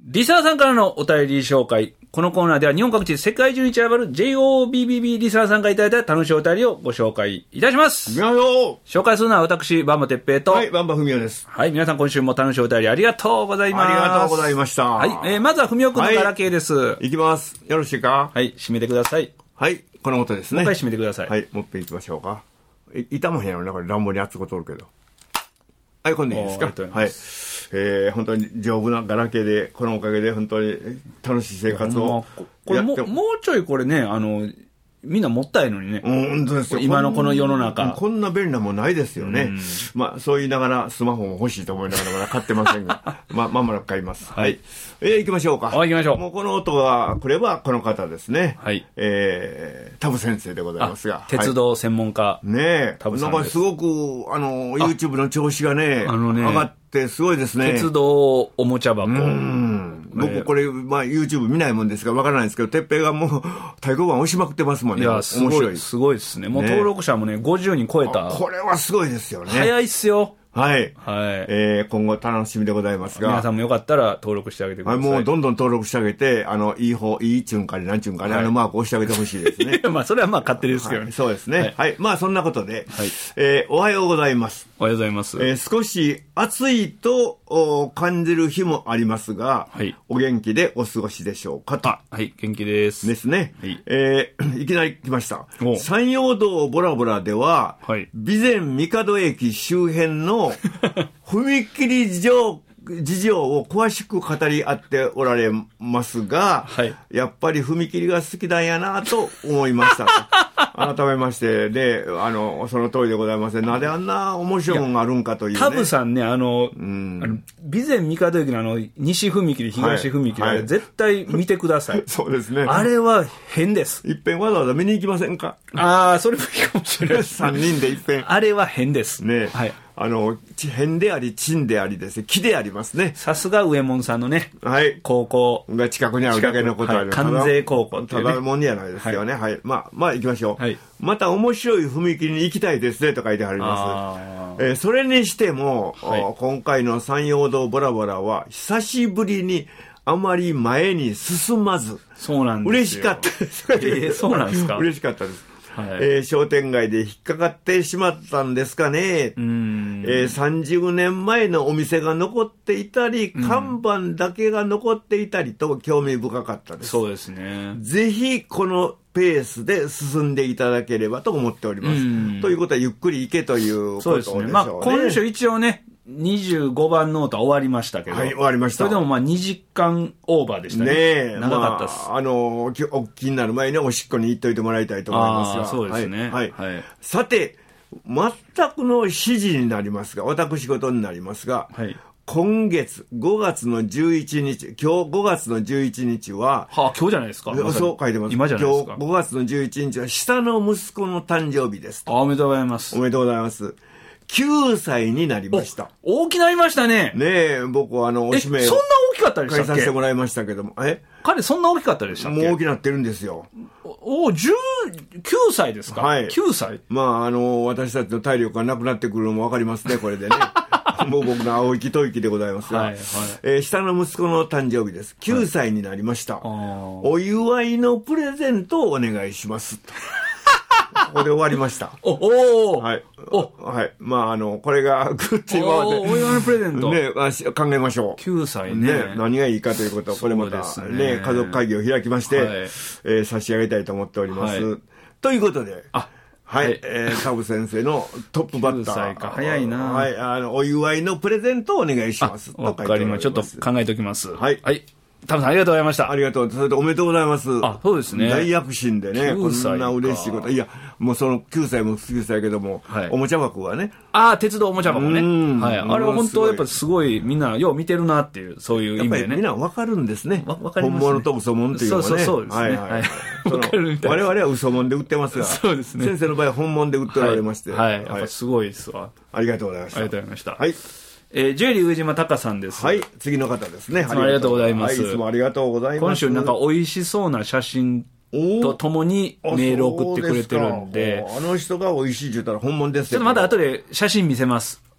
リサーさんからのお便り紹介。このコーナーでは日本各地世界中に散らばる JOBBB リサーさんがいただいた楽しいお便りをご紹介いたします。 みなよ紹介するのは私、バンバてっぺいと。 はい、バンバふみおです。 はい、皆さん今週も楽しいお便りありがとうございます。 ありがとうございました。 はい、まずはふみおくんのガラケーです。 はい、いきます。よろしいか？ はい、締めてください。 はい、この音ですね。 もう一回締めてください。 はい、もう一回いきましょうか。痛まへんやろな、これ乱暴に熱く取るけど。はい、こんでいいですか？はい。本当に丈夫なガラケーで、このおかげで本当に楽しい生活をこれもうちょいこれね、みんなもったいのにね。 本当ですよ。 今のこの世の中。 こんな便利なもんないですよね。まあ、そう言いながらスマホも欲しいと思いながらまだ買ってませんが、まもなく買います。はい。行きましょうか。 はい、行きましょう。 もうこの音が来ればこの方ですね。 はい。 タブ先生でございますが。 鉄道専門家。 ねえ。 タブさんです。 なんかすごく、YouTube の調子がね、上がってすごいですね。 鉄道おもちゃ箱。 僕これ、YouTube 見ないもんですがわからないんですけど、てっぺいがもう太鼓判押しまくってますもんね。 いや、すごいですね。もう登録者もね、50人超えた。 これはすごいですよね。 早いっすよ。 はい。はい。今後楽しみでございますが。 皆さんもよかったら登録してあげてください。 もうどんどん登録してあげて、いいチュンかね、なんちゅうんかね、マーク押してあげてほしいですね。 まあ、それはまあ勝手ですけどね。 そうですね。はい。まあ、そんなことで、おはようございます。 おはようございます。 少し暑いと感じる日もありますが、お元気でお過ごしでしょうかと。 はい、元気です。 ですね。いきなり来ました。山陽道ボラボラでは、備前帝駅周辺の踏切事情を詳しく語り合っておられますが、やっぱり踏切が好きなんやなと思いました。改めまして、で、その通りでございますね。なんであんな面白いものがあるんかというね。 タブさんね、備前帝駅の西踏切、東踏切、絶対見てください。 そうですね。 あれは変です。 いっぺんわざわざ見に行きませんか？ ああ、それもいいかもしれないです。 3人でいっぺん。 あれは変です。 ね。はい。変であり、珍でありですね。木でありますね。 さすが上門さんのね。 はい。 高校。 が近くにあるだけのことは、 関西高校っていうね。 ただもんじゃないですよね。はい。まあ、行きましょう。はい。また面白い踏切に行きたいですね、と書いてあります。それにしても、今回の山陽道ボラボラは、久しぶりに、あまり前に進まず。 そうなんですよ。 嬉しかったです。 そうなんですか？ 嬉しかったです。商店街で引っかかってしまったんですかね。30年前のお店が残っていたり、看板だけが残っていたりと興味深かったです。 そうですね。 ぜひこのペースで進んでいただければと思っております。ということはゆっくり行けということでしょうね。そうですね。まあ今週一応ね、25番ノートは終わりましたけど。 はい、終わりました。 それでも2時間オーバーでしたね。ねえ。長かったです。 お気になる前におしっこに行っといてもらいたいと思いますが。 そうですね。 はい。さて、全くの指示になりますが、私事になりますが、今月5月の11日、今日5月の11日は、 今日じゃないですか？ そう書いてます。 今じゃないですか？ 今日5月の11日は下の息子の誕生日です。 おめでとうございます。 おめでとうございます。9歳になりました。 大きなりましたね。 ねえ、僕はおしめを。 そんな大きかったでしたっけ？ 返させてもらいましたけども。 彼そんな大きかったでしたっけ？ もう大きなってるんですよ。 19歳ですか？はい。9歳？ まあ、私たちの体力がなくなってくるのもわかりますね、これでね。もう僕の青息吐息でございますが、下の息子の誕生日です。9歳になりました。お祝いのプレゼントをお願いします。ここで終わりました。はい。はい。まあ、これが、ぐっと今まで。 お祝いのプレゼント。 ね、考えましょう。 9歳ね。 何がいいかということを、これまた、ね、家族会議を開きまして、差し上げたいと思っております。ということで、はい。タブ先生のトップバッター。 9歳か。早いな。 はい。お祝いのプレゼントをお願いします。 わかりました。ちょっと考えておきます。 はい。 はい。タブさんありがとうございました。 ありがとう。それでおめでとうございます。 そうですね。 大躍進でね、こんな嬉しいこと。いや、もうその9歳も9歳やけども、おもちゃ箱はね。 鉄道おもちゃ箱ね。はい。あれは本当やっぱすごいみんなよう見てるなっていう、そういう意味でね。 やっぱりみんなわかるんですね。 わかりますね。 本物と嘘物っていうのはね。 そうですね。はい。 我々は嘘物で売ってますが、 そうですね。 先生の場合は本物で売っておられまして。 はい。やっぱすごいですわ。 ありがとうございました。 ありがとうございました。 はい。 ジュエリー上島隆さんです。 はい、次の方ですね。 ありがとうございます。 いつもありがとうございます。 今週なんか美味しそうな写真とともにメールを送ってくれてるんで。 あの人が美味しいって言ったら本物ですよ。 ちょっとまだ後で写真見せます。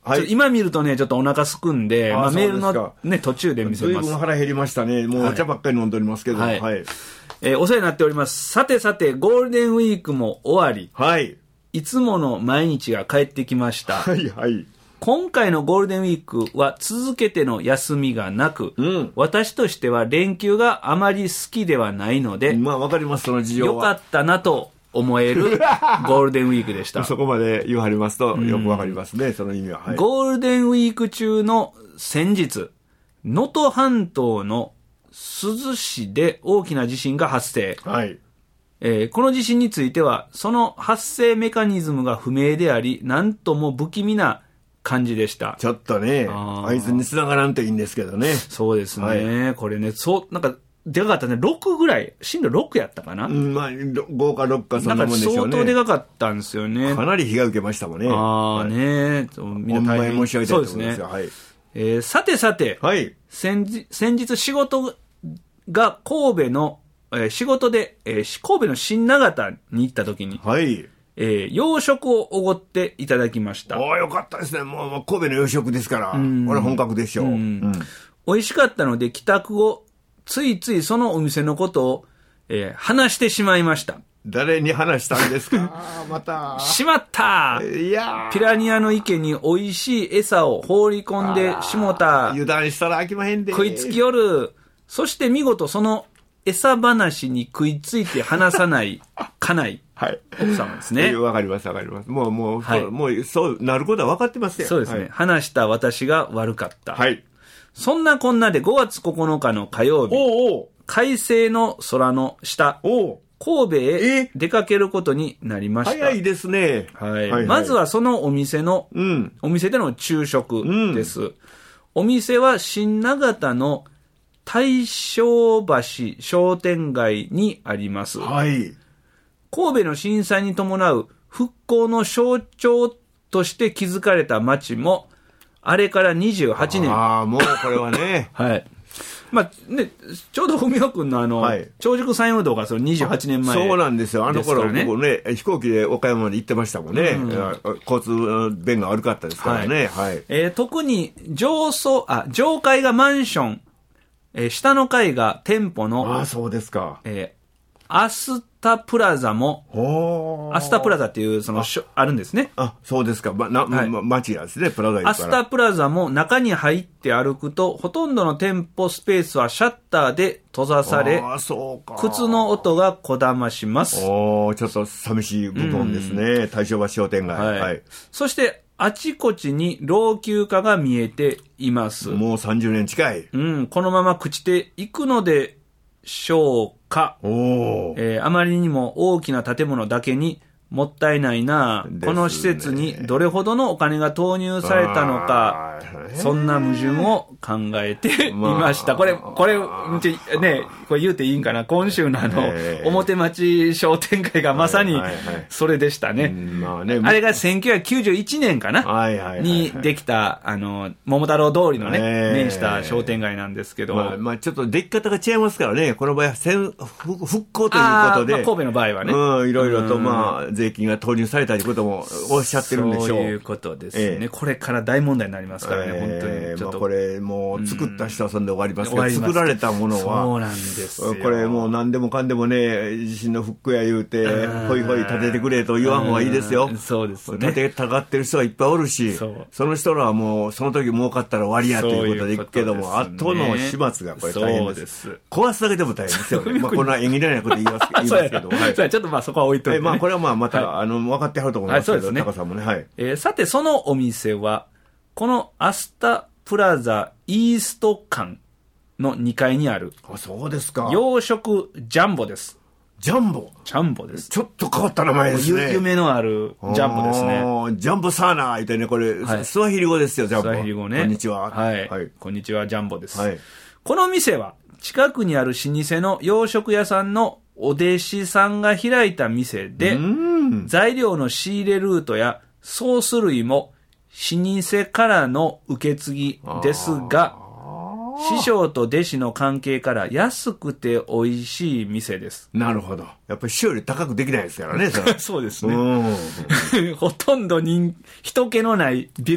はい。 今見るとね、ちょっとお腹すくんで、まあメールのね、途中で見せます。 随分腹減りましたね。もうお茶ばっかり飲んでおりますけど。はい。はい、 お世話になっております。さてさて、ゴールデンウィークも終わり。 はい。 いつもの毎日が帰ってきました。 はいはい。 今回のゴールデンウィークは続けての休みがなく、私としては連休があまり好きではないので、 まあわかります、その事情は。 よかったなと思えるゴールデンウィークでした。 そこまで言われますとよくわかりますね、その意味は、はい。 ゴールデンウィーク中の先日、能登半島の珠洲市で大きな地震が発生。 はい。 この地震については、その発生メカニズムが不明であり、なんとも不気味な感じでした。 ちょっとね、合図に繋がらんといいんですけどね。 そうですね。はい、これね、なんか、でかかったね。6ぐらい。震度6やったかな。 まあ、5か6かそんなもんでしょうね。 なんか相当でかかったんですよね。 かなり被害受けましたもんね。 ね。 みんな大変申し上げたいと思いますよ。 そうですね。さてさて、 はい、 先日仕事が神戸の、仕事で、神戸の新長田に行った時に、 はい。 洋食をおごっていただきました。 よかったですね。もう神戸の洋食ですから。これは本格でしょう。 美味しかったので帰宅後、ついついそのお店のことを、話してしまいました。 誰に話したんですかまた。 しまったいやピラニアの池に美味しい餌を放り込んでしもた。 油断したら飽きまへんで。 食いつきよる。そして見事その餌話に食いついて話さない家内、 はい、 奥様ですね。 わかりますわかります。もう、 はい、 もうそうなることは分かってますよ。 そうですね、はい。話した私が悪かった。 はい。 そんなこんなで5月9日の火曜日、快晴の空の下、神戸へ出かけることになりました。 早いですね。 はい。はいはい、まずはそのお店の、お店での昼食です。お店は新長田の大正橋商店街にあります。 はい。 神戸の震災に伴う復興の象徴として築かれた街も、あれから28年。 もうこれはね。 はい。まあね、ちょうど文雄君のはい、長宿山陽道がその28年前、 そうなんですよ。あの頃、僕ね、飛行機で岡山まで行ってましたもんね。交通便が悪かったですからね。はい。 特に上階がマンション、下の階が店舗の、 そうですか。 アスタプラザも、アスタプラザっていう、あるんですね。 そうですか。街ですね、プラザアスタプラザも中に入って歩くと、ほとんどの店舗スペースはシャッターで閉ざされ、靴の音がこだまします。 ちょっと寂しい部分ですね。大正橋商店街。はい。 そして、あちこちに老朽化が見えています。 もう30年近い。 このまま朽ちていくのでしょうか。あまりにも大きな建物だけにもったいないな、この施設にどれほどのお金が投入されたのか、そんな矛盾を考えていました。これ、ね、これ言うていいんかな、今週の表町商店街がまさにそれでしたね。あれが1991年かなにできた、桃太郎通りのね、面した商店街なんですけど。 ちょっと出来方が違いますからね、この場合は復興ということで。 神戸の場合はね。 いろいろと税金が投入されたということもおっしゃってるんでしょう。 そういうことですね。これから大問題になりますからね、本当に。ちょっとこれもう作った人はそんで終わりますけど、作られたものは、 そうなんですよ。 これもう何でもかんでもね、地震の復興や言うて、ほいほい立ててくれと言わん方がいいですよ。 そうですね。 立てたがってる人がいっぱいおるし、その人らはもうその時儲かったら終わりやということでいくけども、後の始末がこれ大変です。壊すだけでも大変ですよね。こんな縁起ないなこと言いますけど。 ちょっとそこは置いといて。 これはまた、分かってはると思いますけど、高さんもね。はい。 さて、そのお店は、このアスタプラザイースト館の2階にある。 そうですか。 洋食ジャンボです。 ジャンボです。 ちょっと変わった名前ですね。 夢のあるジャンボですね。 ジャンボサーナー言ってね、これ、スワヒリ語ですよ、ジャンボ。 スワヒリ語ね。 こんにちは。 はい。こんにちは、ジャンボです。 はい。 この店は、近くにある老舗の洋食屋さんのお弟子さんが開いた店で、材料の仕入れルートやソース類も老舗からの受け継ぎですが、師匠と弟子の関係から安くて美味しい店です。 なるほど。やっぱり師匠より高くできないですからね。 そうですね。ほとんど人気のないビルに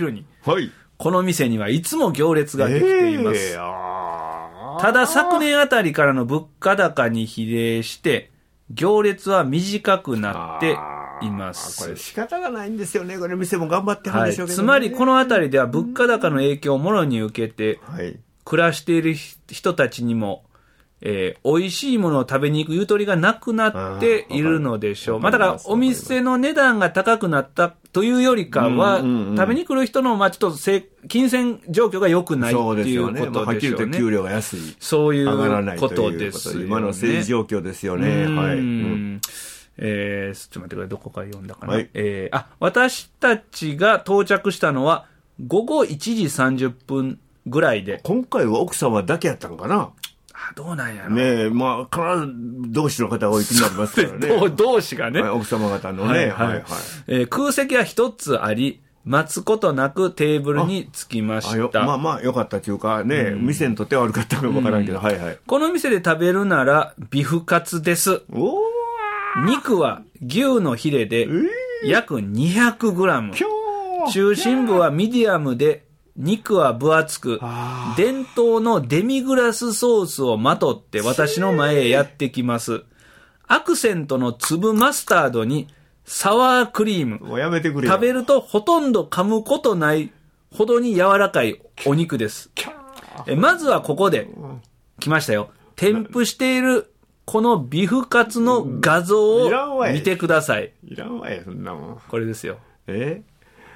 はい。 この店にはいつも行列ができています。ただ昨年あたりからの物価高に比例して、行列は短くなっています。 これ仕方がないんですよね。これ店も頑張ってるんでしょうけどね。 つまりこのあたりでは物価高の影響をもろに受けて、暮らしている人たちにも、美味しいものを食べに行くゆとりがなくなっているのでしょう。だからお店の値段が高くなったというよりかは、食べに来る人のちょっと金銭状況が良くないっていうことでしょうね。 はっきり言って給料が安い。 そういうことですよね。 今の政治状況ですよね。はい。 ちょっと待ってください。どこから読んだかな。私たちが到着したのは午後1時30分ぐらいで。 今回は奥様だけやったのかな。 どうなんやろね。必ず同志の方がお行きになりますからね。 同志がね。 奥様方のね。 空席は一つあり、待つことなくテーブルに着きました。 良かったというかね、店にとっては悪かったかもわからんけど、 この店で食べるなら、ビフカツです。肉は牛のヒレで、約200グラム。中心部はミディアムで、肉は分厚く、伝統のデミグラスソースをまとって私の前へやってきます。アクセントの粒マスタードにサワークリーム。 もうやめてくれ。 食べるとほとんど噛むことないほどに柔らかいお肉です。まずはここで、来ましたよ。添付しているこのビフカツの画像を見てください。 いらんわい、そんなもん。 これですよ。 いいよ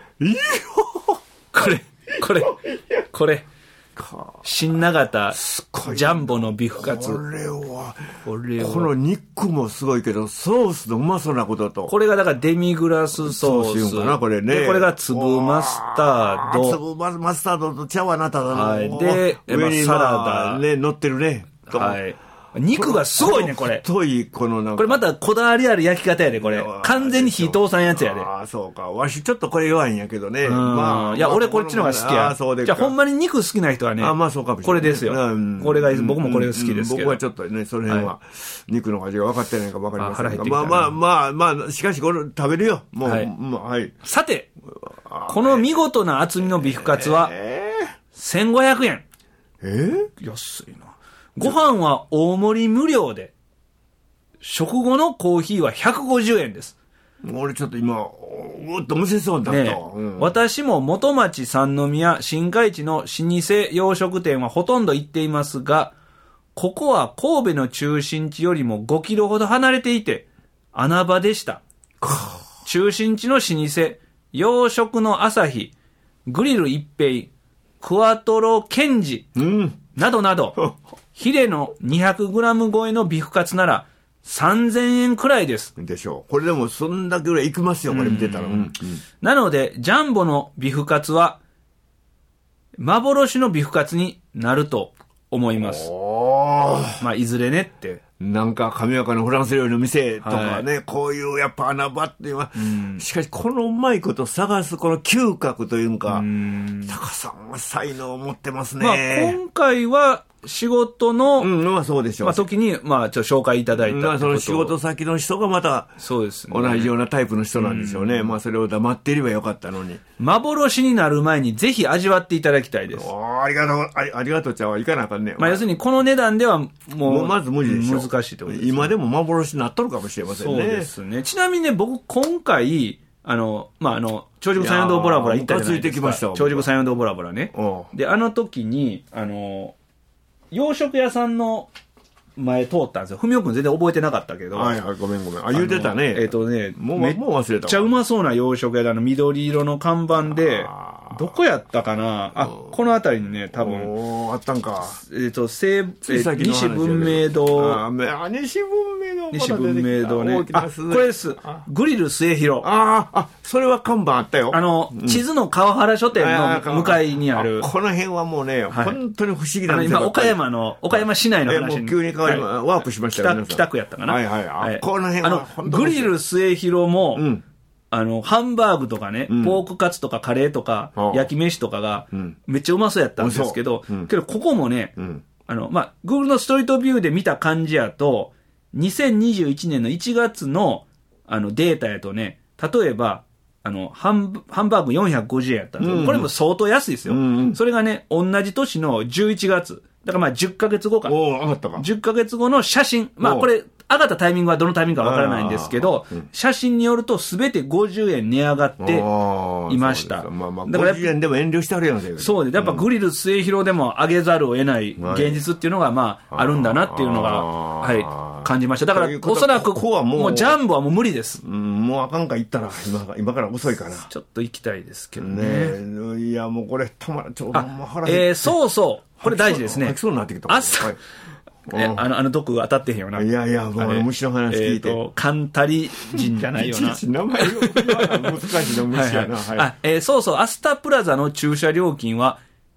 これ。新長田ジャンボのビフカツ。 この肉もすごいけど、ソースのうまそうなことと。 これがだからデミグラスソース。 これね。 で、これが粒マスタード。 粒マスタードと茶はなただの。で、 上にサラダ。 ね、乗ってるね。 肉がすごいね、これ。 太い、これまたこだわりある焼き方やで、これ。完全に火通さんやつやで。 そうか。わしちょっとこれ弱いんやけどね。 いや、俺こっちの方が好きや。じゃあほんまに肉好きな人はね。 そうかもしれない。 これですよ。これが、僕もこれ好きですけど。 僕はちょっとね、その辺は、肉の味が分かってないか分かりませんが。しかしこれ食べるよ。もう、 さて、この見事な厚みのビフカツは、1500円。安いな。ご飯は大盛り無料で、食後のコーヒーは150円です。 俺ちょっと今、うっとむせそうだった。 私も元町三宮新海地の老舗洋食店はほとんど行っていますが、ここは神戸の中心地よりも5キロほど離れていて、穴場でした。中心地の老舗、洋食の朝日、グリル一平、クワトロケンジ、などなど、ヒレの 200g 超えのビフカツなら3000円くらいです。 でしょう。これでもそんだけぐらいいきますよ、これ見てたら。 なので、ジャンボのビフカツは、幻のビフカツになると思います。いずれねって。 なんか神岡のフランス料理の店とかね、こういうやっぱ穴場っていうのは、しかしこのうまいこと探すこの嗅覚というか、タカさんは才能を持ってますね。 今回は仕事の、 そうでしょう。 時に、ちょっと紹介いただいた。 その仕事先の人がまた、 そうですね。 同じようなタイプの人なんでしょうね。それを黙っていればよかったのに。 幻になる前にぜひ味わっていただきたいです。 ありがとうちゃんはいかなあかんね。 要するにこの値段ではもう、 まず無理でしょ。 難しいってことです。 今でも幻になっとるかもしれませんね。 そうですね。ちなみにね、僕今回、長軸山陽道ボラボラ行ったじゃないですか。長軸山陽道ボラボラね。で、時に、洋食屋さんの前通ったんですよ。ふみおくん全然覚えてなかったけど。 ごめん。言うてたね。もう忘れた。 めっちゃうまそうな洋食屋で緑色の看板で、どこやったかなこの辺りにね、多分。 あったんか。 西文明堂。西文明堂ね。これです。グリル末広。 それは看板あったよ。 地図の川原書店の向かいにある。 この辺はもうね、本当に不思議なんですよ。今、岡山市内の話に。 急に変わりワープしましたよ。 北区やったかな。 この辺はグリル末広も、ハンバーグとかね、ポークカツとかカレーとか、焼き飯とかが、めっちゃうまそうやったんですけど、けどここもね、Google のストリートビューで見た感じやと、2021年の1月の、データやとね、例えば、 ハンバーグ450円やったんですよ。これも相当安いですよ。それがね、同じ年の11月。だからまあ10ヶ月後か。 上がったか。 10ヶ月後の写真。まあこれ、上がったタイミングはどのタイミングかわからないんですけど、写真によると全て50円値上がっていました。 まあまあ、50円でも遠慮してあるやんけど。 そうで、やっぱグリル末広でも上げざるを得ない現実っていうのがまああるんだなっていうのが、はい、感じました。だからおそらくもうジャンボはもう無理です。 もうあかんか言ったら今から遅いかな。 ちょっと行きたいですけどね。 いやもうこれちょうど腹そうそう。これ大事ですね。 吐きそうになってきた。 毒当たってへんよな。 いや、もう虫の話聞いて。 カンタリ人じゃないよな。 名前を難しいの虫やな。 そうそう、アスタプラザの駐車料金は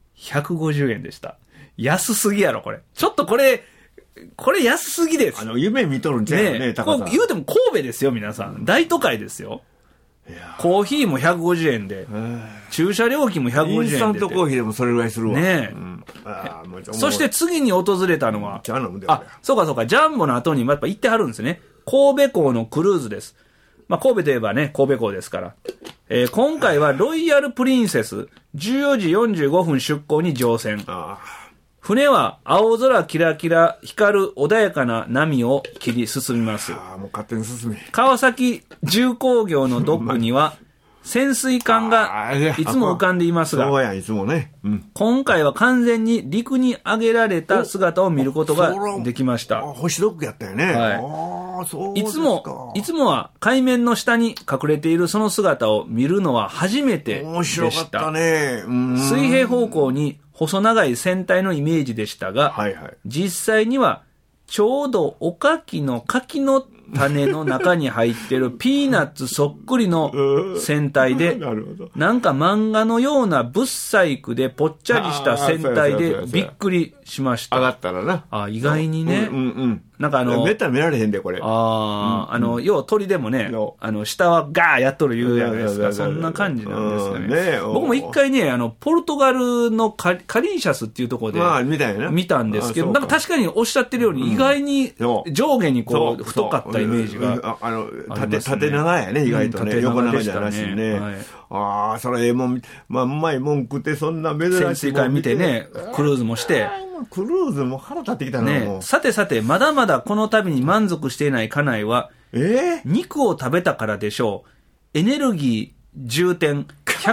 150円でした。安すぎやろ、これ。ちょっとこれ安すぎです。 夢見とるんじゃんね、高さん。 言うても神戸ですよ、皆さん。大都会ですよ。コーヒーも150円で、駐車料金も150円で。 インスタントコーヒーでもそれぐらいするわ。 ねえ。そして次に訪れたのは、そうか、ジャンボの後にやっぱ行ってはるんですね。神戸港のクルーズです。まあ神戸といえばね、神戸港ですから。今回はロイヤルプリンセス、14時45分出港に乗船。船は青空キラキラ光る穏やかな波を切り進みます。 もう勝手に進め。 川崎重工業のドックには潜水艦がいつも浮かんでいますが、 そうやいつもね。 今回は完全に陸に上げられた姿を見ることができました。 星ドックやったよね。 はい。いつもは海面の下に隠れているその姿を見るのは初めてでした。 面白かったね。 水平方向に細長い船体のイメージでしたが、実際にはちょうどおかきの柿の種の中に入ってるピーナッツそっくりの船体で、なんか漫画のようなぶっ細工でぽっちゃりした船体でびっくりしました。 上がったらな。 意外にね。なんかめったら見られへんで、これ。 要は鳥でもね、下はガーやっとる言うやないですか。そんな感じなんですかね。僕も一回ね、ポルトガルのカリンシャスっていうところで見たんですけど、なんか確かにおっしゃってるように意外に上下にこう太かったイメージが。 縦長やね、意外とね。横長じゃなしね。それもうまいもん食ってそんな珍しい。 潜水艦見てね、クルーズもして。 クルーズも腹立ってきたな、 ね。さて、まだまだこの旅に満足していない家内は、肉を食べたからでしょう。エネルギー充填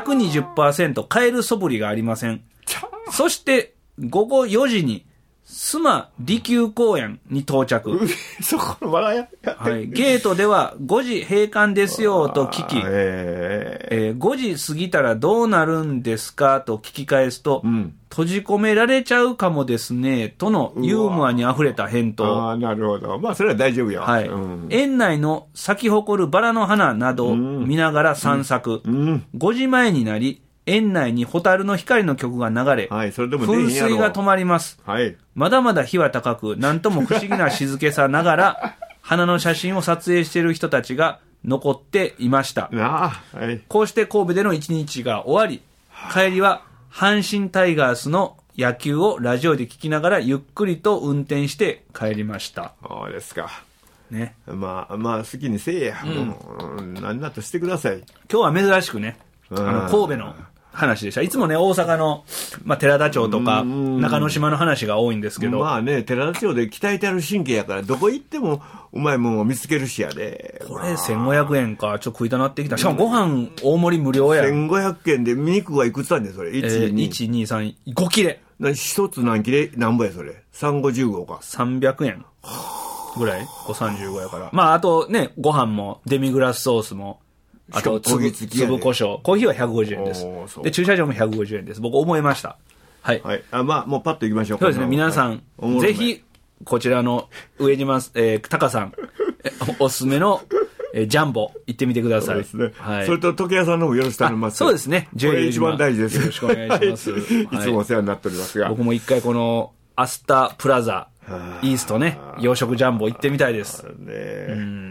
120% 買える素振りがありません。そして午後4時に須磨利休公園に到着。 そこの笑いゲートでは5時閉館ですよと聞き、5時過ぎたらどうなるんですかと聞き返すと、閉じ込められちゃうかもですねとのユーモアにあふれた返答。 なるほど。まあそれは大丈夫よ。 園内の咲き誇るバラの花などを見ながら散策。5時前になり、園内に蛍の光の曲が流れ、噴水が止まります。まだまだ日は高く、なんとも不思議な静けさながら、花の写真を撮影している人たちが残っていました。こうして神戸での一日が終わり、帰りは阪神タイガースの野球をラジオで聞きながらゆっくりと運転して帰りました。 そうですか。 ね。 まあ好きにせえや。何だとしてください。 今日は珍しくね、神戸の話でした。いつもね、大阪の、寺田町とか、中之島の話が多いんですけど。 まあね、寺田町で鍛えてある神経やから、どこ行ってもうまいもんを見つけるしやで。 これ1500円か、ちょっと食いたなってきた。しかもご飯大盛り無料や。 1500円で肉はいくつあんねん、それ。 1、2、3、5切れ。 一つ何切れなんぼや、それ。355か。 300円。ぐらい ?535 やから。あとね、ご飯も、デミグラスソースも。あと粒胡椒。コーヒーは150円です。で、駐車場も150円です。僕思いました。はい。 もうパッと行きましょう。 そうですね。皆さん、ぜひ、こちらの上島、タカさん、おすすめの、ジャンボ、行ってみてください。そうですね。それと時計屋さんの方よろしく頼みます。 そうですね。 これ一番大事です。 よろしくお願いします。いつもお世話になっておりますが。 僕も一回この、アスタプラザ、イーストね、洋食ジャンボ行ってみたいです。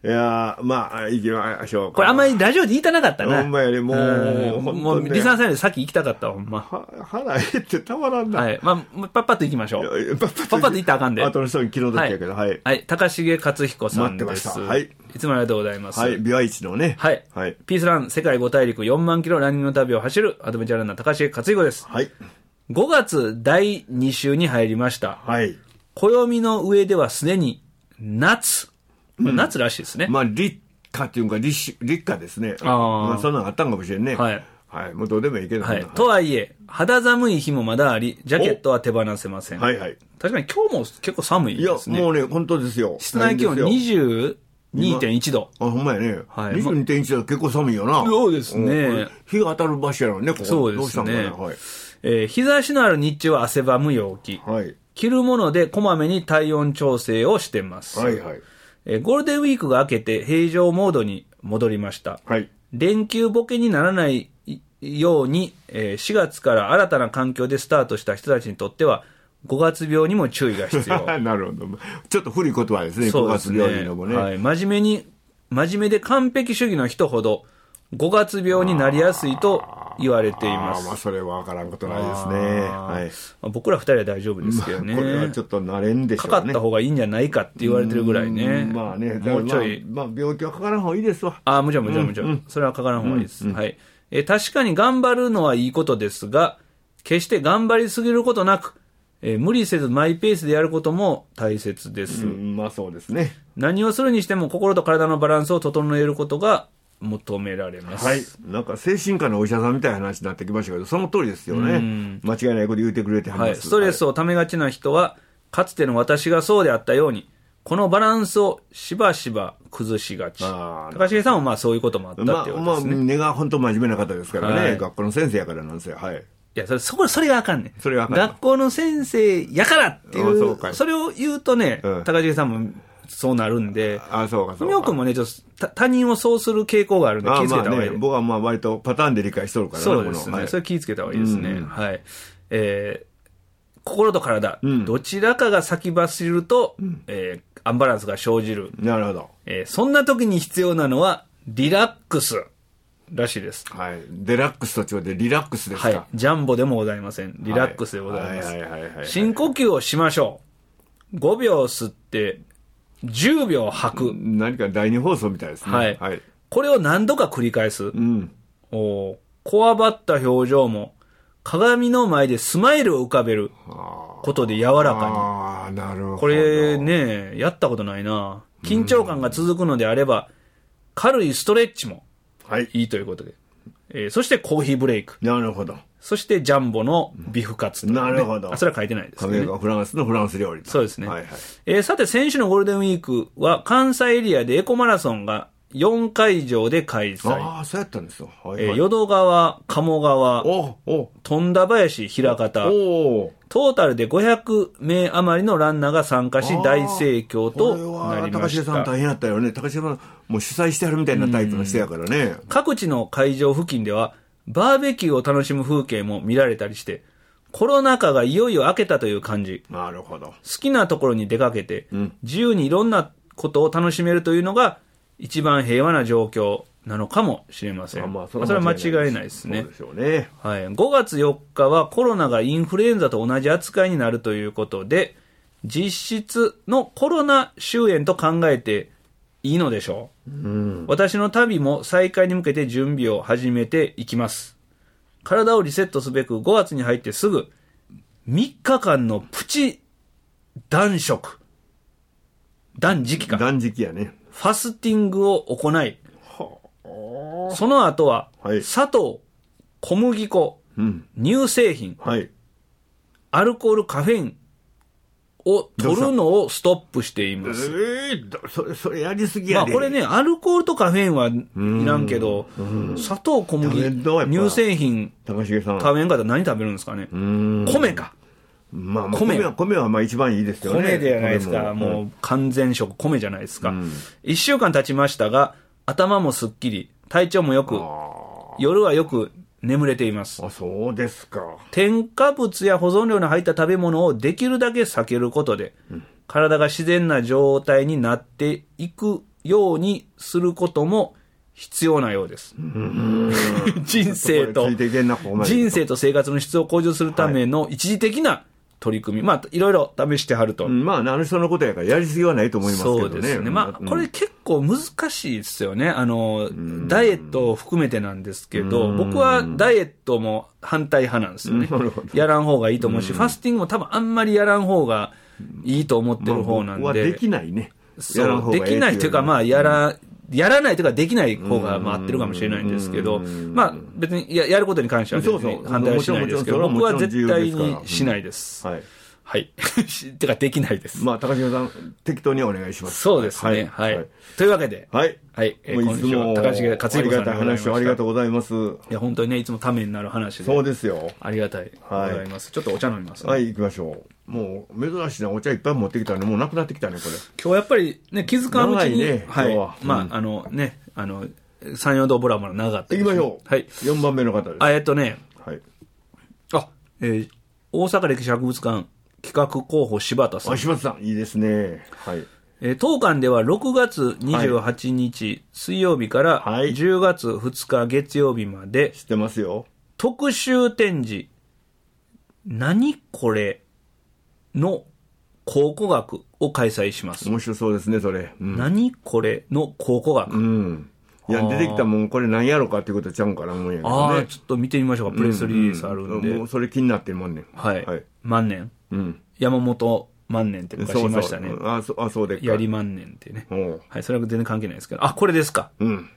いやまあ、行きましょうか。 これあんまりラジオで言いたなかったな。 ほんまやね、もう、 もう、リサーさんより先行きたかったわ、ほんま。 腹減ってたまらんな。 はい。まあ、パッパッと行きましょう。パッパッと行ったらあかんで。 後の人に気の毒やけど、はい。 はい。高重克彦さんです。 待ってました。はい。 いつもありがとうございます。 はい。ビワイチのね。 はい。 はい。 ピースラン世界5大陸4万キロランニングの旅を走るアドベンチャーランナー高重克彦です。 はい。 5月第2週に入りました。 はい。 暦の上ではすでに夏。夏らしいですね。 まあ、立夏っていうか、立夏ですね。 まあ、そんなのあったんかもしれんね。はい。はい。もうどうでもいいけど。 はい。とはいえ、肌寒い日もまだあり、ジャケットは手放せません。 はいはい。 確かに今日も結構寒いですね。 いや、もうね、本当ですよ。 室内気温22.1 度。 あ、ほんまやね。 はい。 22.1 度結構寒いよな。 そうですね。 日が当たる場所やろね、ここ。 そうですね。はい。日差しのある日中は汗ばむ陽気。はい。着るものでこまめに体温調整をしてます。はいはい。ゴールデンウィークが明けて平常モードに戻りました。はい。連休ボケにならないように、4月から新たな環境でスタートした人たちにとっては、5月病にも注意が必要。 なるほど。ちょっと古い言葉ですね、5月病のもね。 はい。真面目で完璧主義の人ほど、5月病になりやすいと言われています。 まあ、それは分からんことないですね。はい。 僕ら2人は大丈夫ですけどね。 これはちょっと慣れんでしょうね。 かかった方がいいんじゃないかって言われてるぐらいね。 まあね、もうちょい。まあ、病気はかからん方がいいですわ。 もちろん。それはかからん方がいいです。はい。確かに頑張るのはいいことですが、決して頑張りすぎることなく、無理せずマイペースでやることも大切です。 まあそうですね。 何をするにしても心と体のバランスを整えることが求められます。 はい。なんか精神科のお医者さんみたいな話になってきましたけど、その通りですよね。間違いないこと言ってくれてはります。はい。 ストレスをためがちな人は、かつての私がそうであったように、このバランスをしばしば崩しがち。高重さんはまあそういうこともあったっていうことですね。 まあ、根が本当真面目な方ですからね。はい、学校の先生やからなんですよ。はい。 いや、それがあかんねん。 それがあかん。 学校の先生やからっていう、それを言うとね、高重さんもそうなるんで、 そうか。 文雄君もね、ちょっと他人をそうする傾向があるんで気をつけた方がいい。 僕はまあ割とパターンで理解しとるからね。 そうですね。それ気をつけた方がいいですね。はい。心と体、どちらかが先走ると、アンバランスが生じる。 なるほど。 そんな時に必要なのは、リラックスらしいです。 はい。デラックスと違ってリラックスですか。はい。 ジャンボでもございません。リラックスでございます。深呼吸をしましょう。5秒吸って、10秒吐く。 何か第二放送みたいですね。 はい。はい、これを何度か繰り返す。こわばった表情も、鏡の前でスマイルを浮かべることで柔らかに。 なるほど。 これね、やったことないな。緊張感が続くのであれば、軽いストレッチもいいということで。そしてコーヒーブレイク。 なるほど。 そしてジャンボのビフカツ、ね。 なるほど。 それは書いてないですね。 フランスのフランス料理。 そうですね。はいはい。さて、先週のゴールデンウィークは関西エリアでエコマラソンが4会場で開催。 そうやったんですよ。 淀川、鴨川、富田林、枚方。トータルで500名余りのランナーが参加し、大盛況となりました。 高重さん大変やったよね。高重さんもう主催してはるみたいなタイプの人やからね。 各地の会場付近では、バーベキューを楽しむ風景も見られたりして、コロナ禍がいよいよ明けたという感じ。 なるほど。 好きなところに出かけて、自由にいろんなことを楽しめるというのが、一番平和な状況なのかもしれません。それは間違いないですね。 そうでしょうね。 はい。5月4日はコロナがインフルエンザと同じ扱いになるということで、実質のコロナ終焉と考えていいのでしょう。私の旅も再開に向けて準備を始めていきます。体をリセットすべく5月に入ってすぐ3日間のプチ断食。断食か。 断食やね。 ファスティングを行い、その後は、砂糖、小麦粉、乳製品、アルコール、カフェインを取るのをストップしています。 それやりすぎやで。 まあこれね、アルコールとカフェインはいらんけど、砂糖、小麦、乳製品、 高重さん食べんかったら何食べるんですかね。米か。 まあ、米はまあ一番いいですよね。 米じゃないですか。もう完全食、米じゃないですか。1週間経ちましたが、頭もすっきり、体調もよく、夜はよく眠れています。 そうですか。 添加物や保存料の入った食べ物をできるだけ避けることで、体が自然な状態になっていくようにすることも必要なようです。人生と生活の質を向上するための一時的な取り組み。まあ、いろいろ試してはると。 まあ、あの人のことやからやりすぎはないと思いますけどね。 そうですね。まあ、これ結構難しいですよね。ダイエットを含めてなんですけど、僕はダイエットも反対派なんですよね。やらん方がいいと思うし、ファスティングも多分あんまりやらん方がいいと思ってる方なんで。 僕はできないね。 そう、できないというか、まあ、やらないというか、できない方が合ってるかもしれないんですけど、まあ、別にやることに関しては反対はしないですけど、僕は絶対にしないです。はい。はい。てか、できないです。 まあ、高島さん、適当にお願いします。 そうですね。はい。というわけで、 はい。 はい。今週は高重克彦さんの話をありがとうございます。いや、本当にね、いつもためになる話で。 そうですよ。 ありがたい。ございます。ちょっとお茶飲みます。 はい、行きましょう。もう、珍しいな、お茶いっぱい持ってきたので、もうなくなってきたね、これ。 今日やっぱりね、気づかんうちに。 ね、 はい。まあ、山陽道ボラボラ長かった。 行きましょう。 はい。 4番目の方です。 はい。大阪歴史博物館企画候補柴田さん。 柴田さん、いいですね。はい。 当館では6月28日水曜日から10月2日月曜日まで、 知ってますよ。 特集展示、何これの考古学を開催します。 面白そうですね、それ。 何これの考古学。 いや、出てきたもん、これ何やろかっていうことちゃうんかな思うんやけどね。 ちょっと見てみましょうか。プレスリリースあるんで。 もうそれ気になってるもんね。 はい。万年。山本万年って昔言いましたね。 そうでっか。 槍万年ってね。はい、それは全然関係ないですけど。これですか。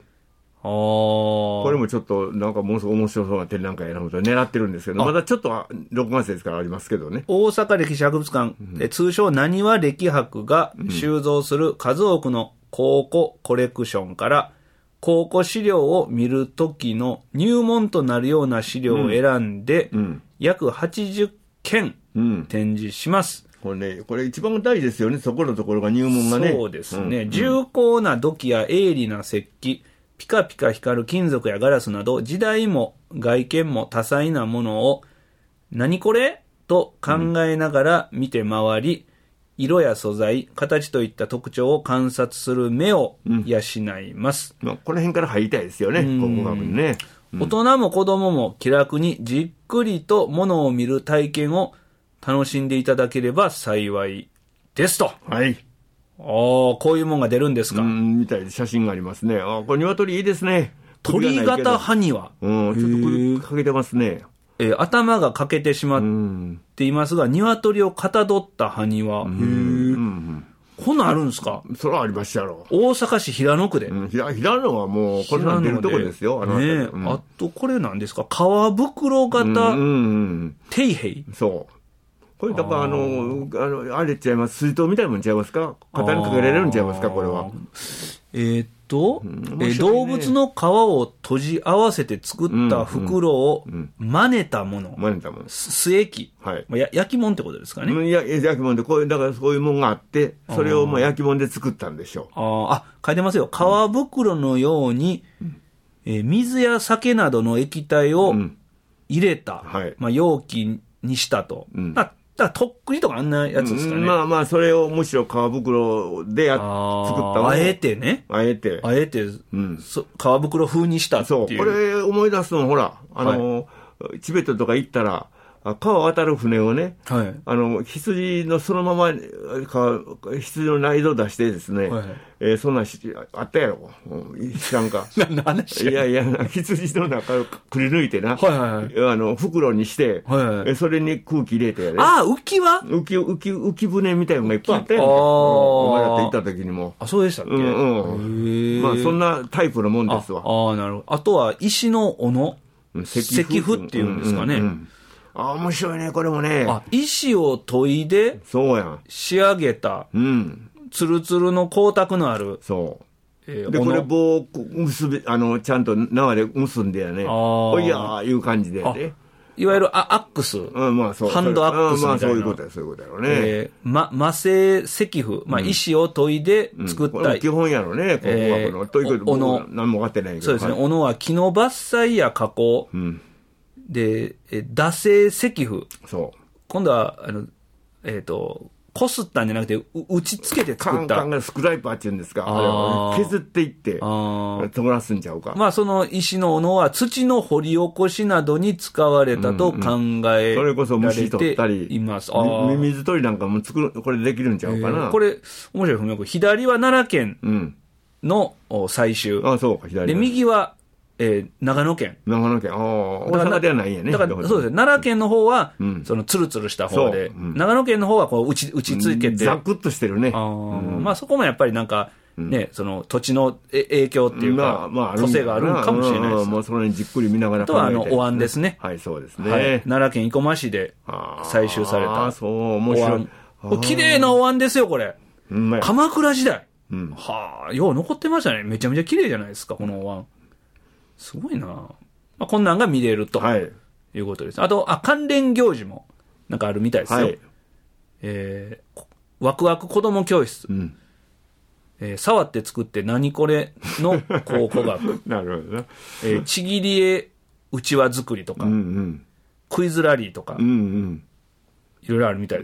これもちょっと、なんかものすごく面白そうな展覧会やなこと狙ってるんですけど、まだちょっと6月ですからありますけどね。 大阪歴史博物館、通称なにわ歴博が収蔵する数多くの考古コレクションから、考古資料を見るときの入門となるような資料を選んで、約80件展示します。 これ一番大事ですよね、そこのところが入門がね。 そうですね。重厚な土器や鋭利な石器、ピカピカ光る金属やガラスなど、時代も外見も多彩なものを、何これと考えながら見て回り、色や素材、形といった特徴を観察する目を養います。 この辺から入りたいですよね、考古学にね。 大人も子供も気楽にじっくりとものを見る体験を楽しんでいただければ幸いですと。 はい。 こういうもんが出るんですか。 みたいで写真がありますね。これ鶏いいですね。 鳥型埴輪。 ちょっと首かけてますね。 頭が欠けてしまっていますが、鶏をかたどった埴輪。こんなんあるんですか。 それはありましたやろ。 大阪市平野区で。 平野はもう、これなん出るとこですよ。 あと、これなんですか。革袋型、底辺。 そう。これだからあれちゃいます。水筒みたいなもんちゃいますか。肩にかけられるんちゃいますか、これは。 動物の皮を閉じ合わせて作った袋を真似たもの。須液。焼き物ってことですかね。 焼き物で、だからそういうもんがあって、それを焼き物で作ったんでしょう。書いてますよ。皮袋のように、水や酒などの液体を入れた、容器にしたと。とっくりとかあんなやつですかね。 まあ、それをむしろ皮袋で作ったの。 あえてね。 あえて。 皮袋風にしたっていう。 そう。これ思い出すの、ほら、チベットとか行ったら、川渡る船をね、羊のそのまま、羊の内臓を出してですね、そんなあったやろ。知らんか。いや、羊の中をくり抜いてな、袋にして、それに空気入れてやね。 浮き輪浮き船みたいなのがいっぱいあったやん。お前だって行った時にも。 そうでしたっけ。 まあ、そんなタイプのもんですわ。 なるほど。あとは、石の斧石符っていうんですかね。 面白いね、これもね。 石を研いで、仕上げた、ツルツルの光沢のある。 そう。で、これ棒をちゃんと縄で結んでやね。おいやー、いう感じでね。 いわゆるアックス。ハンドアックスみたいな。 そういうことや、そういうことやろうね。 魔製石符。石を研いで作った。 基本やろね、考古学の。ということで、何も分かってないけど。 そうですね。斧は木の伐採や加工。で、打製石符。 そう。 今度は、 こすったんじゃなくて、打ち付けて作った。 カンがスクライパーっていうんですか。あれを削っていって、尖らすんちゃうか。 まあ、その石の斧は土の掘り起こしなどに使われたと考えられています。 それこそ虫取ったり、水取りなんかもこれできるんちゃうかな。 これ、面白い文脈。左は奈良県の採集。 そうか、左。 で、右は、長野県。 長野県。大阪ではないんやね。 だから、そうですね。奈良県の方は、その、ツルツルした方で、長野県の方は、こう、打ち付けて。 ザクッとしてるね。 まあ、そこもやっぱりなんか、ね、その、土地の影響っていうか、個性があるかもしれないです。 もうその辺じっくり見ながら。 あとは、お椀ですね。 はい、そうですね。 奈良県生駒市で採集された。 そう、面白い。 綺麗なお椀ですよ、これ。鎌倉時代。はあ、よう残ってましたね。めちゃめちゃ綺麗じゃないですか、このお椀。すごいな。まあ、こんなんが見れるということです。あと、関連行事もなんかあるみたいですよ。ワクワク子供教室。触って作って何これの考古学。 なるほどな。 ちぎり絵うちわ作りとか、クイズラリーとか、いろいろあるみたいです。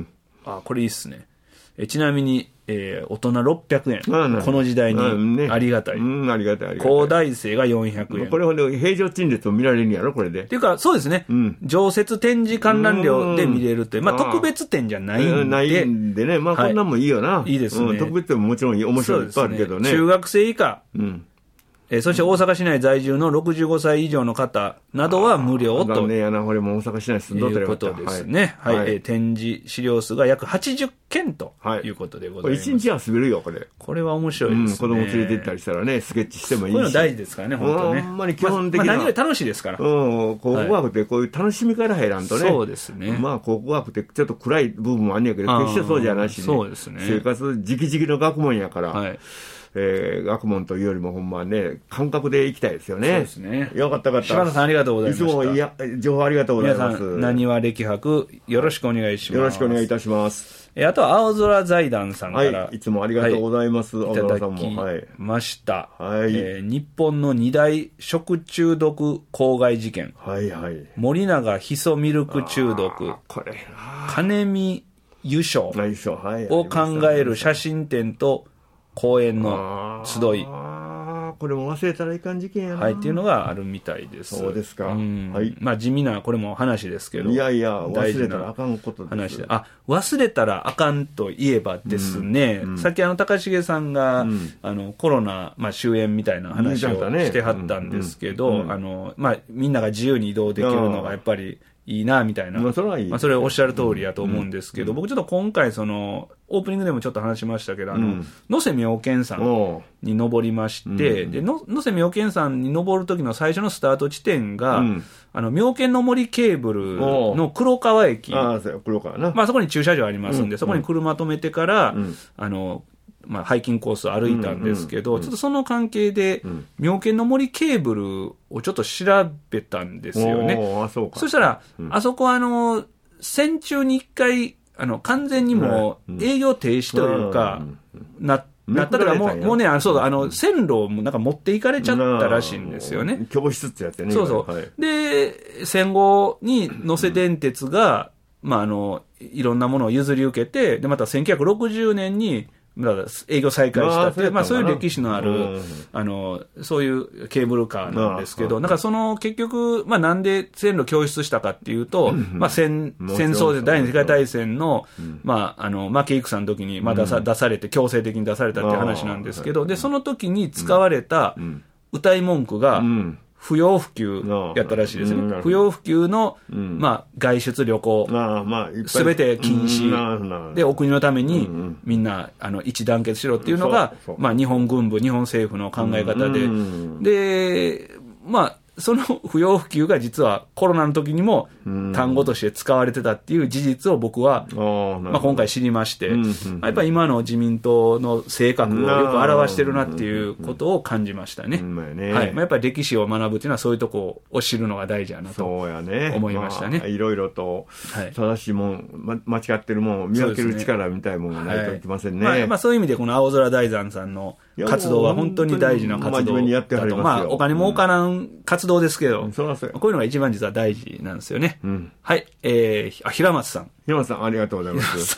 これいいっすね。ちなみに、大人600円。この時代にありがたい。 ありがたい。 高大生が400円。 これほんで平常陳列も見られるんやろ、これで。 っていうか、そうですね。常設展示観覧料で見れるって。まあ、特別展じゃないんで。 ないんでね。まあ、こんなんもいいよな。 いいですね。 特別展ももちろん面白いいっぱいあるけどね。 中学生以下。そして大阪市内在住の65歳以上の方などは無料と。 ねやな、これも大阪市内住んどったらよかった。 いうことですね。はい。展示資料数が約80件ということでございます。 1日遊べるよ、これ。 これは面白いですね。 子供連れて行ったりしたらね、スケッチしてもいいし。 こういうの大事ですからね、本当ね。 ほんまに基本的な。 何より楽しいですから。 考古学ってこういう楽しみから入らんとね。 そうですね。 まあ、考古学ってちょっと暗い部分もあんねやけど、決してそうじゃないしね。 そうですね。 生活直々の学問やから。学問というよりもほんまね、感覚で行きたいですよね。そうですね。よかったよかった。 柴田さんありがとうございました。 いつも情報ありがとうございます。 皆さん、なにわ歴博、よろしくお願いします。 よろしくお願いいたします。 あとは、青空財団さんから。 いつもありがとうございます。青空さんも。 いただきました。日本の2大食中毒公害事件。森永ヒ素ミルク中毒。金見油症を考える写真展と、公演の集い。 これも忘れたらいかん事件やな。 っていうのがあるみたいです。 そうですか。 まあ地味な、これも話ですけど。 いやいや、忘れたらあかんことです。 話で。忘れたらあかんといえばですね、さっき高重さんが、コロナ、終焉みたいな話をしてはったんですけど、みんなが自由に移動できるのがやっぱり、いいな、みたいな。それをおっしゃる通りやと思うんですけど、僕ちょっと今回オープニングでもちょっと話しましたけど、野瀬妙見山に登りまして、で、野瀬妙見山に登る時の最初のスタート地点が、妙見の森ケーブルの黒川駅。 黒川な。 そこに駐車場ありますんで、そこに車止めてから、ハイキングコースを歩いたんですけど、ちょっとその関係で、妙見の森ケーブルをちょっと調べたんですよね。そしたら、あそこ戦中に一回、完全にもう営業停止というか、なったからもうね、線路をなんか持っていかれちゃったらしいんですよね。 教室ってやってね。 で、戦後に野瀬電鉄が、いろんなものを譲り受けて、で、また1960年に、営業再開したっていう、そういう歴史のある、そういうケーブルカーなんですけど、結局、なんで線路供出したかっていうと、戦争で第二次世界大戦の、負け戦の時に、出されて、強制的に出されたっていう話なんですけど、で、その時に使われた歌い文句が、不要不急やったらしいですね。不要不急の、外出旅行、すべて禁止。で、お国のために、みんな、一致団結しろっていうのが、日本軍部、日本政府の考え方で、で、その不要不急が実はコロナの時にも単語として使われてたっていう事実を僕は、今回知りまして、やっぱり今の自民党の性格をよく表してるなっていうことを感じましたね。やっぱり歴史を学ぶっていうのはそういうとこを知るのが大事やなと思いましたね。 いろいろと正しいもん、間違ってるもんを見分ける力みたいなものがないといけませんね。 そういう意味でこの青空大山さんの活動は本当に大事な活動だと。まあ、お金もおからん活動ですけど、こういうのが一番実は大事なんですよね。はい。平松さん。 平松さん、ありがとうございます。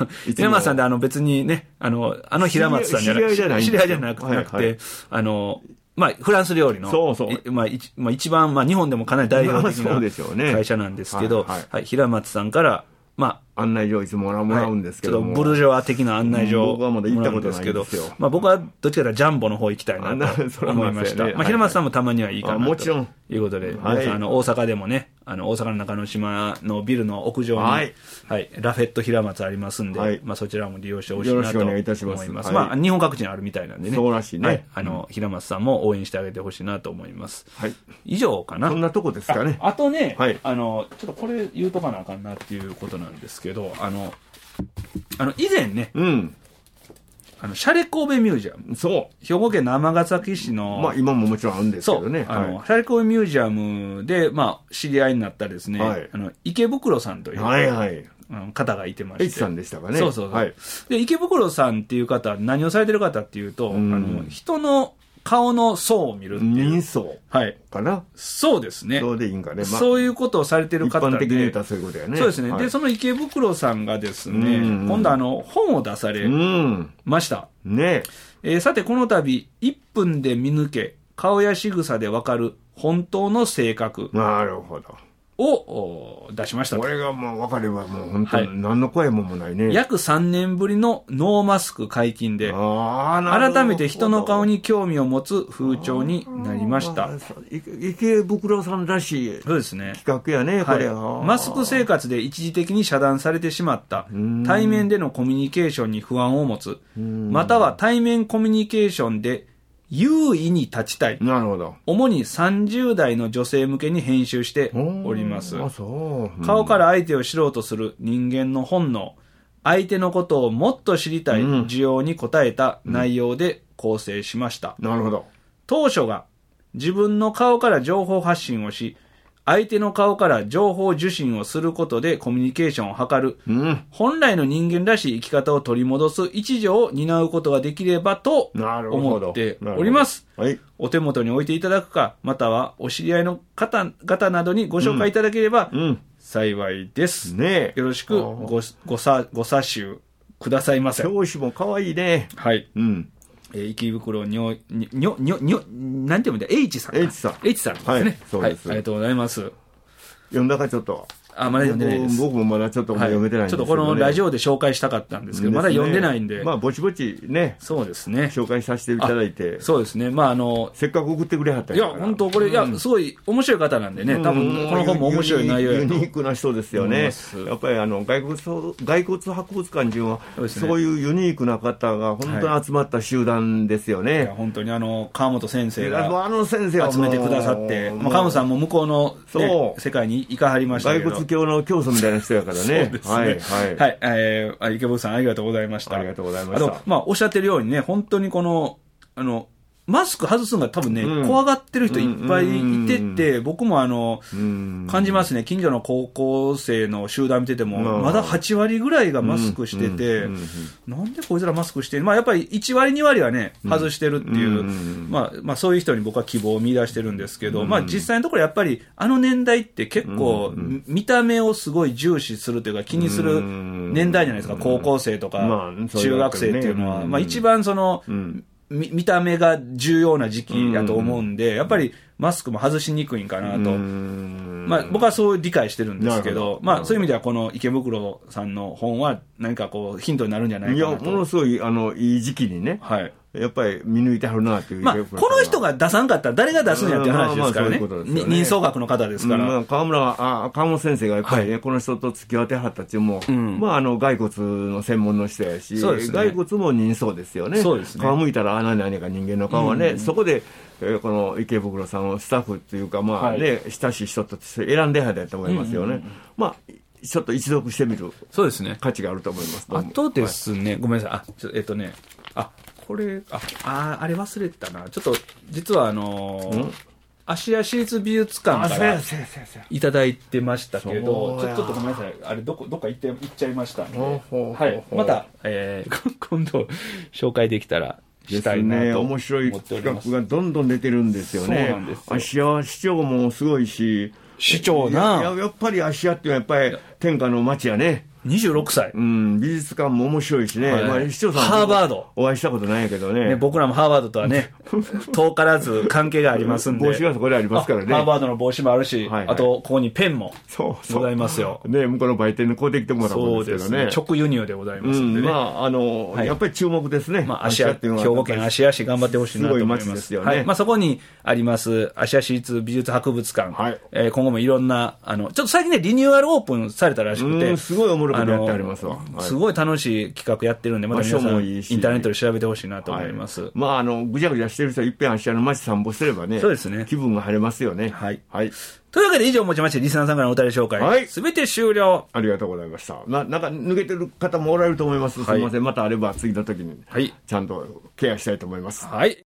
平松さんで別にね、平松さんじゃなくて、知り合いじゃなくて、まあ、フランス料理の、まあ、一番、まあ、日本でもかなり代表的な会社なんですけど、はい、平松さんから、まあ、 案内状いつもらうんですけども、 ブルジョワ的な案内状僕はまだ行ったことないんですけど、 まあ、僕はどっちかというとジャンボの方行きたいなと思いました。まあ、平松さんもたまにはいいかなと。 もちろん。 いうことで、大阪でもね、大阪の中之島のビルの屋上に、はい、ラフェット平松ありますんで、まあ、そちらも利用してほしいなと思います。まあ、日本各地にあるみたいなんでね。 そうらしいね。 平松さんも応援してあげてほしいなと思います。はい。以上かな。 そんなとこですかね。 あとね、ちょっとこれ言うとかなあかんなっていうことなんですけど、以前ね、シャレ神戸ミュージアム。 そう。 兵庫県の尼崎市の。 まあ今ももちろんあるんですけどね。 シャレ神戸ミュージアムで、まあ知り合いになったですね、池袋さんという方がいてまして。 H さんでしたかね。 そう。で、池袋さんっていう方は何をされてる方っていうと、人の顔の層を見るっていう。 人相かな、 そうですね。 そうでいいんかね。 そういうことをされてる方で。 一般的に言うたらそういうことやね。 そうですね。で、その池袋さんがですね、今度本を出されました。 ねさて、この度、1分で見抜け、顔や仕草でわかる本当の性格。 なるほど。 を出しました。 これがもう分かればもう本当に何の声もないね。 約3年ぶりのノーマスク解禁で、改めて人の顔に興味を持つ風潮になりました。 池袋さんらしい。 そうですね。 企画やね、これ。 マスク生活で一時的に遮断されてしまった対面でのコミュニケーションに不安を持つ、または対面コミュニケーションで優位に立ちたい。 なるほど。 主に30代の女性向けに編集しております。顔から相手を知ろうとする人間の本能、相手のことをもっと知りたい需要に応えた内容で構成しました。 なるほど。 当初が自分の顔から情報発信をし、相手の顔から情報受信をすることでコミュニケーションを図る、本来の人間らしい生き方を取り戻す一助を担うことができればと思っております。お手元に置いていただくか、またはお知り合いの方々などにご紹介いただければ幸いです。よろしくご査取くださいませ。 表紙も可愛いね。 はい。池袋なんて読むんだ H さん。H さんですね。 そうです。 ありがとうございます。 読んだかちょっと。 まだ読んでないです。 僕もまだちょっと読めてないんですけど、ね。 ちょっとこのラジオで紹介したかったんですけど、まだ読んでないんで。 まあ、ぼちぼちね。 そうですね。 紹介させていただいて。 そうですね。まあ、 せっかく送ってくれはったいや、本当これ、すごい面白い方なんでね、多分この本も面白い内容やと。 ユニークな人ですよね。やっぱり外骨博物館っていうのは、そういうユニークな方が本当に集まった集団ですよね。 本当に川本先生が集めてくださって、川本さんも向こうの世界に行かはりましたけど。 外骨教の教祖みたいな人やからね。 そうですね。はい。池袋さんありがとうございました。 ありがとうございました。 おっしゃってるようにね、本当にこの、マスク外すのが多分ね、怖がってる人いっぱいいてて、僕も感じますね。近所の高校生の集団見てても、まだ8割ぐらいがマスクしてて、なんでこいつらマスクしてる？まあやっぱり1割2割はね、外してるっていう、まあそういう人に僕は希望を見出してるんですけど、まあ実際のところやっぱり年代って結構見た目をすごい重視するというか気にする年代じゃないですか。高校生とか中学生っていうのは、まあ一番見た目が重要な時期だと思うんで、やっぱりマスクも外しにくいんかなと。まあ僕はそう理解してるんですけど、まあそういう意味ではこの池袋さんの本は何かこうヒントになるんじゃないかなと。 いや、ものすごいいい時期にね。はい。やっぱり見抜いてはるなっていう。 まあ、この人が出さんかったら誰が出すんやっていう話ですからね。人相学の方ですから。 川本先生がやっぱりね、この人と付き合ってはったっていうも、まあ骸骨の専門の人やし、骸骨も人相ですよね。そうですね。皮むいたら何か人間の皮はね、そこで、この池袋さんをスタッフっていうか、まあね、親しい人と選んではったと思いますよね。まあ、ちょっと一読してみる価値があると思います。 あとですね、ごめんなさい。これ、あれ忘れてたな。ちょっと、実は芦屋市立美術館からいただいてましたけど、ちょっとごめんなさい。あれ、どっか行っちゃいましたんで。はい。また、今度、紹介できたらしたいなと思っております。 面白い企画がどんどん出てるんですよね。 そうなんですよ。 芦屋市長もすごいし、 市長な。 やっぱり芦屋っていうのはやっぱり天下の町やね。 26歳。 美術館も面白いしね。 はい、 まあ、市長さんハーバード。 お会いしたことないけどね。 僕らもハーバードとはね、遠からず関係がありますんで。 帽子がそこでありますからね。 ハーバードの帽子もあるし、あと、ここにペンもございますよ。 ね、向こうの売店に買うてきてもらうんですけどね。 直輸入でございますんでね。 やっぱり注目ですね。 芦屋っていうのは。兵庫県芦屋市頑張ってほしいなと思います。 すごい街ですよね。 そこにあります、芦屋市立美術博物館。今後もいろんな、ちょっと最近ね、リニューアルオープンされたらしくて。 すごいおもろくやってありますわ。 すごい楽しい企画やってるんで、また皆さんインターネットで調べてほしいなと思います。 ぐちゃぐちゃしてる人はいっぺん芦屋の街散歩すればね、 そうですね。 気分が晴れますよね。 はい。というわけで以上をもちましてリスナーさんからのお便り紹介、すべて終了。 ありがとうございました。なんか抜けてる方もおられると思います。すみません。またあれば次の時に、ちゃんとケアしたいと思います。 はい。